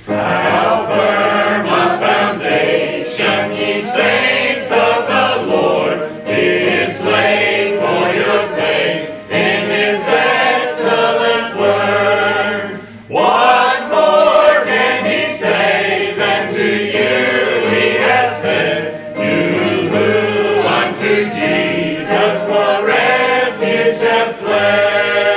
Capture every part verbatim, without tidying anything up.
How firm a foundation, ye saints of the Lord, is laid for your faith in his excellent word. What more can he say than to you he has said, you who unto Jesus for refuge have fled?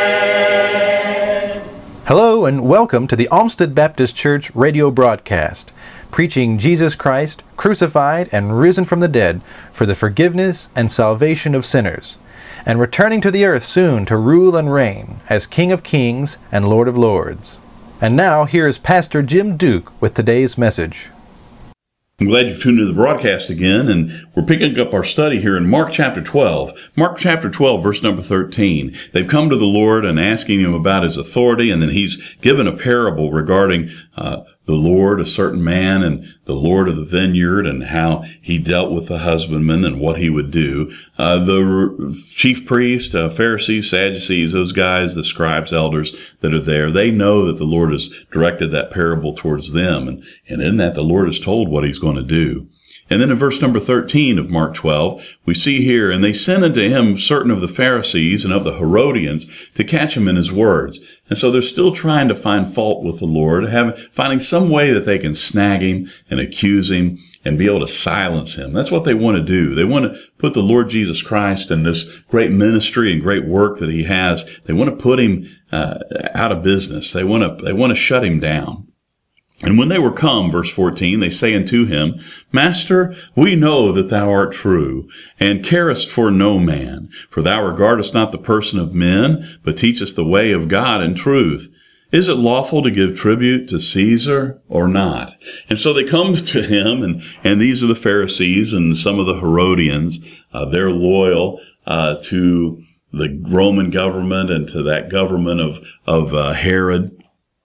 Hello and welcome to the Olmsted Baptist Church radio broadcast, preaching Jesus Christ, crucified and risen from the dead for the forgiveness and salvation of sinners, and returning to the earth soon to rule and reign as King of Kings and Lord of Lords. And now here is Pastor Jim Duke with today's message. I'm glad you've tuned to the broadcast again, and we're picking up our study here in Mark chapter twelve. Mark chapter twelve, verse number thirteen. They've come to the Lord and asking him about his authority, and then he's given a parable regarding uh, the Lord, a certain man, and the Lord of the vineyard, and how he dealt with the husbandman and what he would do. Uh, the chief priests, uh, Pharisees, Sadducees, those guys, the scribes, elders that are there, they know that the Lord has directed that parable towards them, and, and in that the Lord has told what he's going to do. And then in verse number thirteen of Mark twelve, we see here, and they sent unto him certain of the Pharisees and of the Herodians to catch him in his words. And so they're still trying to find fault with the Lord, having, finding some way that they can snag him and accuse him and be able to silence him. That's what they want to do. They want to put the Lord Jesus Christ and this great ministry and great work that he has, they want to put him uh, out of business. They want to, they want to shut him down. And when they were come, verse fourteen, they say unto him, Master, we know that thou art true, and carest for no man, for thou regardest not the person of men, but teachest the way of God in truth. Is it lawful to give tribute to Caesar or not? And so they come to him, and, and these are the Pharisees and some of the Herodians. Uh, they're loyal uh, to the Roman government and to that government of, of uh, Herod.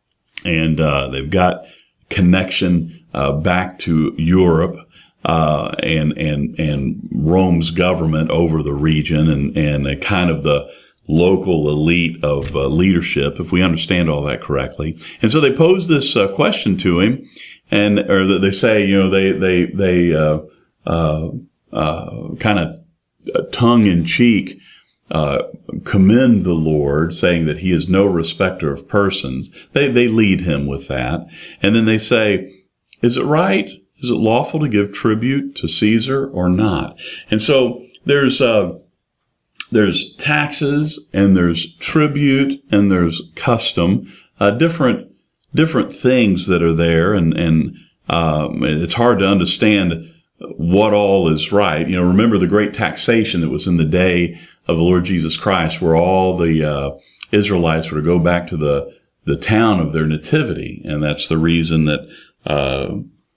And uh, they've got connection uh, back to Europe uh, and and and Rome's government over the region, and and a kind of the local elite of uh, leadership, if we understand all that correctly. And so they pose this uh, question to him, and or they say, you know, they they they uh, uh, uh, kind of tongue in cheek. Uh, commend the Lord, saying that he is no respecter of persons. They they lead him with that. And then they say, is it right? Is it lawful to give tribute to Caesar or not? And so there's uh, there's taxes, and there's tribute, and there's custom, uh, different different things that are there, and, and um, it's hard to understand what all is right. You know, remember the great taxation that was in the day of the Lord Jesus Christ, where all the uh, Israelites were to go back to the, the town of their nativity. And that's the reason that, uh,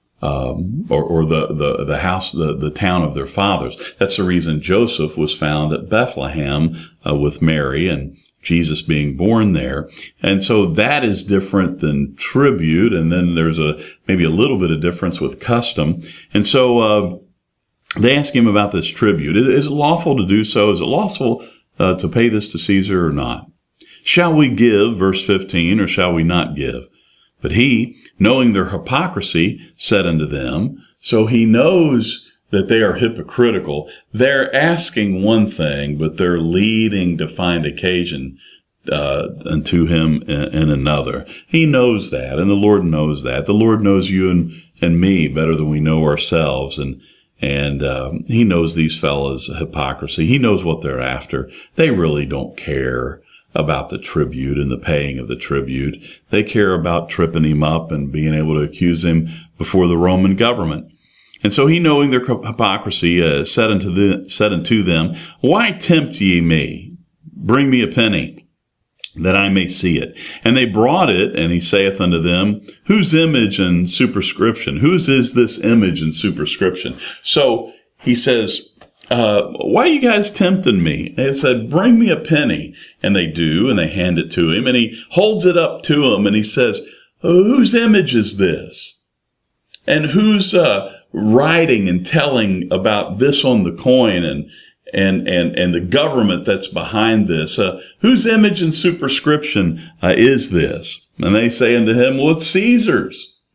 um, or, or the, the, the house, the, the town of their fathers. That's the reason Joseph was found at Bethlehem uh, with Mary, and Jesus being born there. And so that is different than tribute. And then there's a, maybe a little bit of difference with custom. And so, uh, they ask him about this tribute. Is it lawful to do so? Is it lawful uh, to pay this to Caesar or not? Shall we give, verse fifteen, or shall we not give? But he, knowing their hypocrisy, said unto them, so he knows that they are hypocritical. They're asking one thing, but they're leading to find occasion uh, unto him in, in another. He knows that, and the Lord knows that. The Lord knows you and, and me better than we know ourselves, and And um, he knows these fellas' hypocrisy. He knows what they're after. They really don't care about the tribute and the paying of the tribute. They care about tripping him up and being able to accuse him before the Roman government. And so he, knowing their hypocrisy, uh, said unto the, said unto them, Why tempt ye me? Bring me a penny, that I may see it. And they brought it, and he saith unto them, Whose image and superscription? Whose is this image and superscription? So he says, uh, why are you guys tempting me? And he said, bring me a penny. And they do, and they hand it to him, and he holds it up to him, and he says, whose image is this? And who's uh, writing and telling about this on the coin, and and and and the government that's behind this? Uh, whose image and superscription uh, is this? And they say unto him, well, it's Caesar's.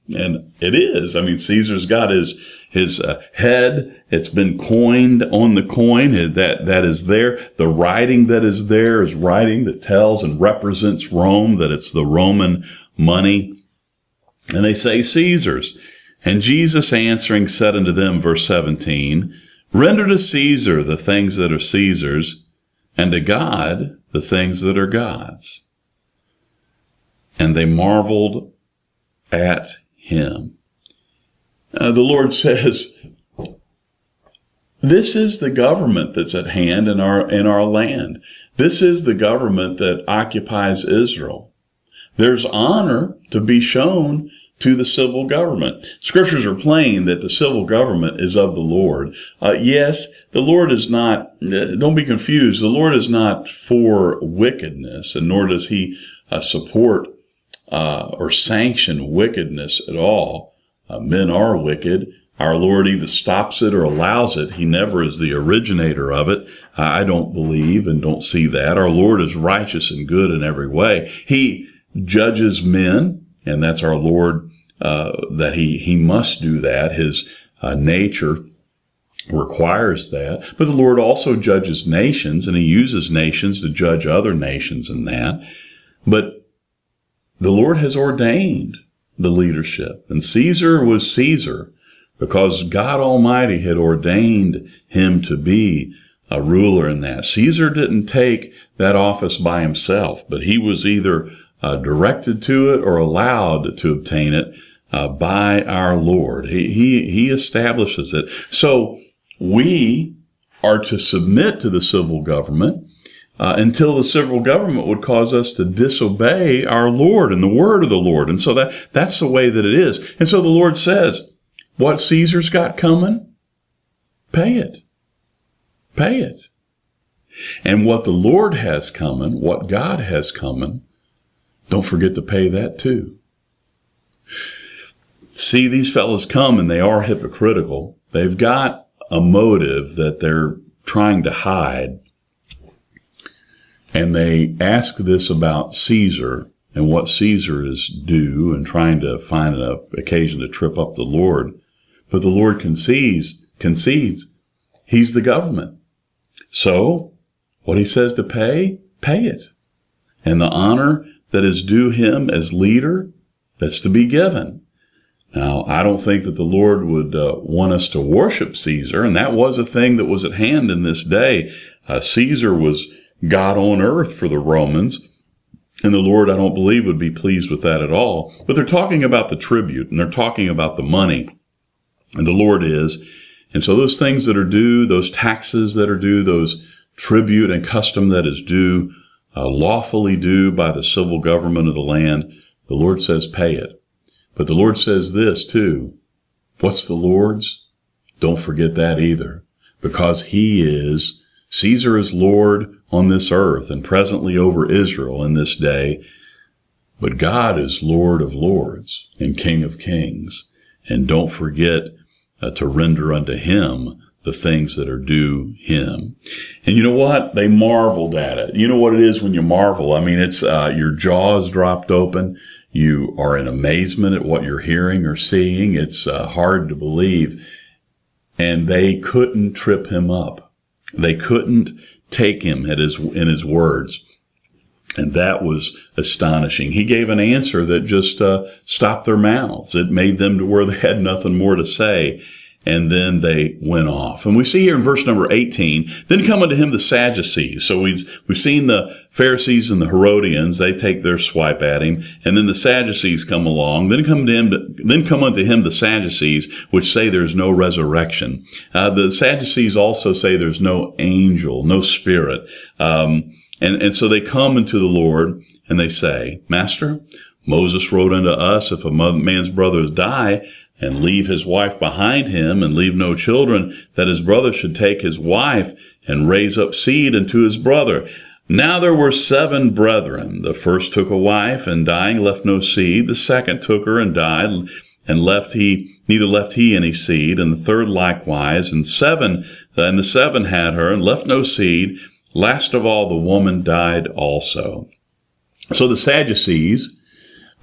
And it is. I mean, Caesar's got his his uh, head. It's been coined on the coin. That that is there. The writing that is there is writing that tells and represents Rome, that it's the Roman money. And they say Caesar's. And Jesus answering said unto them, verse seventeen, render to Caesar the things that are Caesar's, and to God the things that are God's. And they marveled at him. Uh, the Lord says, this is the government that's at hand in our in our land. This is the government that occupies Israel. There's honor to be shown to the civil government. Scriptures are plain that the civil government is of the Lord. Uh, yes, the Lord is not, uh, don't be confused, the Lord is not for wickedness, and nor does he uh, support uh, or sanction wickedness at all. Uh, men are wicked. Our Lord either stops it or allows it. He never is the originator of it. I don't believe and don't see that. Our Lord is righteous and good in every way. He judges men, and that's our Lord, uh, that he, he must do that. His uh, nature requires that. But the Lord also judges nations, and he uses nations to judge other nations in that. But the Lord has ordained the leadership. And Caesar was Caesar because God Almighty had ordained him to be a ruler in that. Caesar didn't take that office by himself, but he was either uh, directed to it or allowed to obtain it uh, by our Lord. He, he, he establishes it. So we are to submit to the civil government Uh, until the civil government would cause us to disobey our Lord and the word of the Lord. And so that that's the way that it is. And so the Lord says, what Caesar's got coming, pay it. Pay it. And what the Lord has coming, what God has coming, don't forget to pay that too. See, these fellows come and they are hypocritical. They've got a motive that they're trying to hide. And they ask this about Caesar and what Caesar is due and trying to find an occasion to trip up the Lord. But the Lord concedes, concedes he's the government. So what he says to pay, pay it. And the honor that is due him as leader, that's to be given. Now, I don't think that the Lord would uh, want us to worship Caesar, and that was a thing that was at hand in this day. Uh, Caesar was God on earth for the Romans, and the Lord, I don't believe, would be pleased with that at all. But they're talking about the tribute, and they're talking about the money, and the Lord is. And so those things that are due, those taxes that are due, those tribute and custom that is due, uh, lawfully due by the civil government of the land, the Lord says pay it. But the Lord says this too, what's the Lord's? Don't forget that either, because he is, Caesar is Lord on this earth and presently over Israel in this day, but God is Lord of lords and King of kings. And don't forget uh, to render unto him the things that are due him. And you know what? They marveled at it. You know what it is when you marvel? I mean, it's uh, your jaws dropped open. You are in amazement at what you're hearing or seeing. It's uh, hard to believe. And they couldn't trip him up. They couldn't take him at his, in his words. And that was astonishing. He gave an answer that just uh, stopped their mouths. It made them to where they had nothing more to say. And then they went off. And we see here in verse number eighteen, then come unto him the Sadducees. So we've, we've seen the Pharisees and the Herodians. They take their swipe at him. And then the Sadducees come along. Then come to him, then come unto him the Sadducees, which say there's no resurrection. Uh, the Sadducees also say there's no angel, no spirit. Um, and, and so they come unto the Lord and they say, Master, Moses wrote unto us, if a man's brothers die, and leave his wife behind him, and leave no children, that his brother should take his wife, and raise up seed unto his brother. Now there were seven brethren. The first took a wife, and dying left no seed. The second took her, and died, and left he, neither left he any seed. And the third likewise. And seven, and the seven had her, and left no seed. Last of all, the woman died also. So the Sadducees,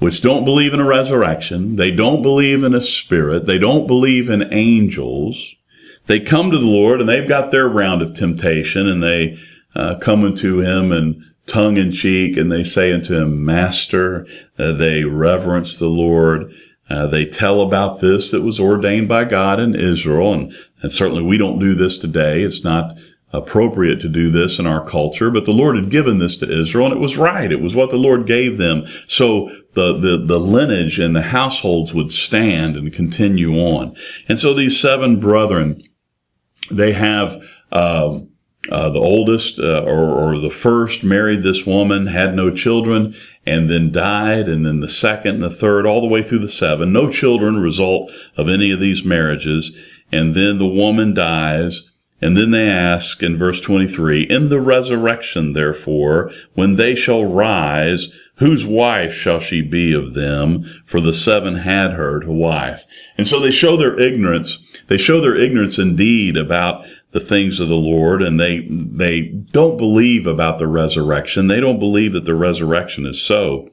which don't believe in a resurrection, they don't believe in a spirit, they don't believe in angels, they come to the Lord and they've got their round of temptation, and they uh, come unto him and tongue in cheek, and they say unto him, Master. Uh, they reverence the Lord. Uh, they tell about this that was ordained by God in Israel, and, and certainly we don't do this today. It's not appropriate to do this in our culture, but the Lord had given this to Israel, and it was right. It was what the Lord gave them. So the, the, the lineage and the households would stand and continue on. And so these seven brethren, they have, uh, uh, the oldest, uh, or, or the first married this woman, had no children, and then died, and then the second and the third, all the way through the seven. No children result of any of these marriages. And then the woman dies. And then they ask in verse twenty-three, in the resurrection, therefore, when they shall rise, whose wife shall she be of them? For the seven had her to wife. And so they show their ignorance. They show their ignorance indeed about the things of the Lord, and they they don't believe about the resurrection. They don't believe that the resurrection is so.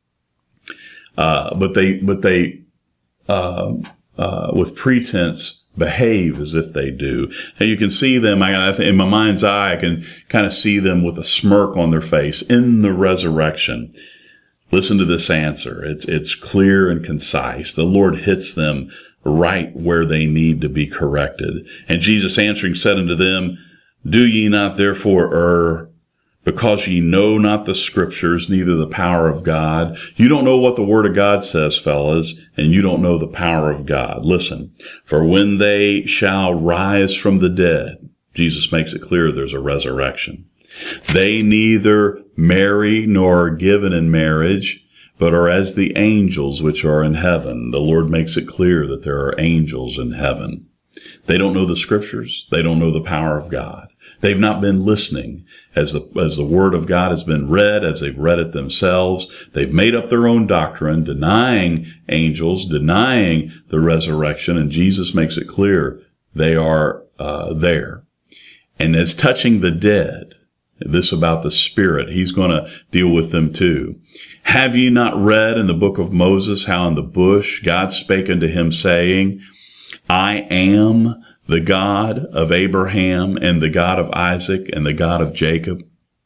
Uh, but they, but they, uh, uh, with pretense, behave as if they do. And you can see them, I, I think in my mind's eye, I can kind of see them with a smirk on their face in the resurrection. Listen to this answer. It's, it's clear and concise. The Lord hits them right where they need to be corrected. And Jesus answering said unto them, do ye not therefore err, because ye know not the Scriptures, neither the power of God? You don't know what the Word of God says, fellas, and you don't know the power of God. Listen, for when they shall rise from the dead, Jesus makes it clear there's a resurrection. They neither marry nor are given in marriage, but are as the angels which are in heaven. The Lord makes it clear that there are angels in heaven. They don't know the Scriptures. They don't know the power of God. They've not been listening as the, as the Word of God has been read, as they've read it themselves. They've made up their own doctrine, denying angels, denying the resurrection, and Jesus makes it clear they are uh, there. And as touching the dead, this about the Spirit, he's going to deal with them too. Have ye not read in the book of Moses how in the bush God spake unto him, saying, I am the God of Abraham and the God of Isaac and the God of Jacob?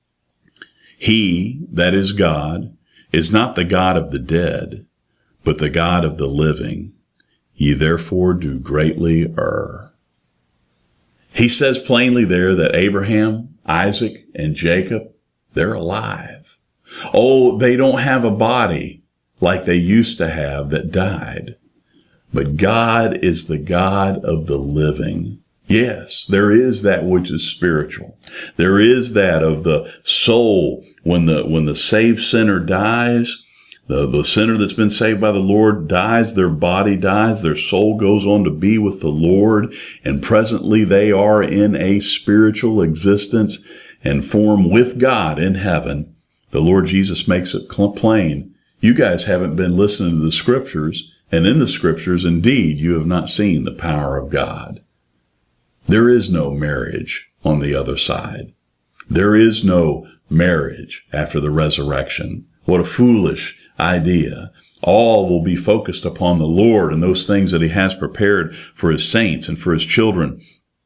He, that is God, is not the God of the dead, but the God of the living. Ye therefore do greatly err. He says plainly there that Abraham, Isaac, and Jacob, they're alive. Oh, they don't have a body like they used to have that died. But God is the God of the living. Yes, there is that which is spiritual. There is that of the soul. When the, when the saved sinner dies, the, the sinner that's been saved by the Lord dies, their body dies, their soul goes on to be with the Lord, and presently they are in a spiritual existence and form with God in heaven. The Lord Jesus makes it plain. You guys haven't been listening to the Scriptures, and in the Scriptures, indeed, you have not seen the power of God. There is no marriage on the other side. There is no marriage after the resurrection. What a foolish idea. All will be focused upon the Lord and those things that he has prepared for his saints and for his children.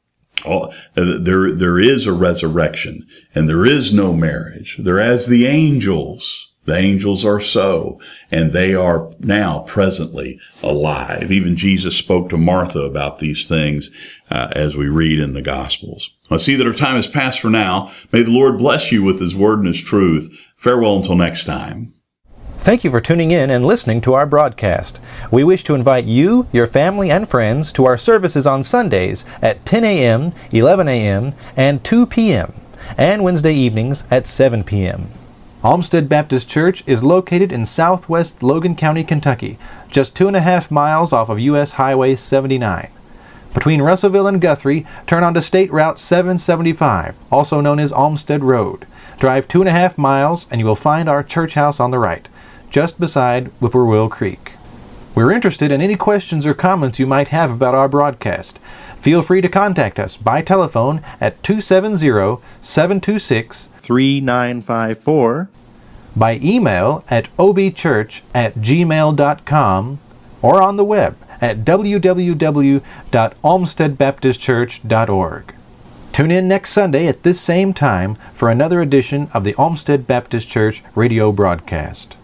All, there, there is a resurrection, and there is no marriage. They're as the angels. The angels are so, and they are now presently alive. Even Jesus spoke to Martha about these things uh, as we read in the Gospels. I see that our time has passed for now. May the Lord bless you with his word and his truth. Farewell until next time. Thank you for tuning in and listening to our broadcast. We wish to invite you, your family, and friends to our services on Sundays at ten a.m., eleven a.m., and two p.m., and Wednesday evenings at seven p.m. Olmsted Baptist Church is located in southwest Logan County, Kentucky, just two and a half miles off of U S Highway seventy-nine. Between Russellville and Guthrie, turn onto State Route seven seventy-five, also known as Olmsted Road. Drive two and a half miles and you will find our church house on the right, just beside Whippoorwill Creek. We're interested in any questions or comments you might have about our broadcast. Feel free to contact us by telephone at two seven zero, seven two six, three nine five four by email at obchurch at gmail dot com or on the web at w w w dot olmsted baptist church dot org. Tune in next Sunday at this same time for another edition of the Olmsted Baptist Church radio broadcast.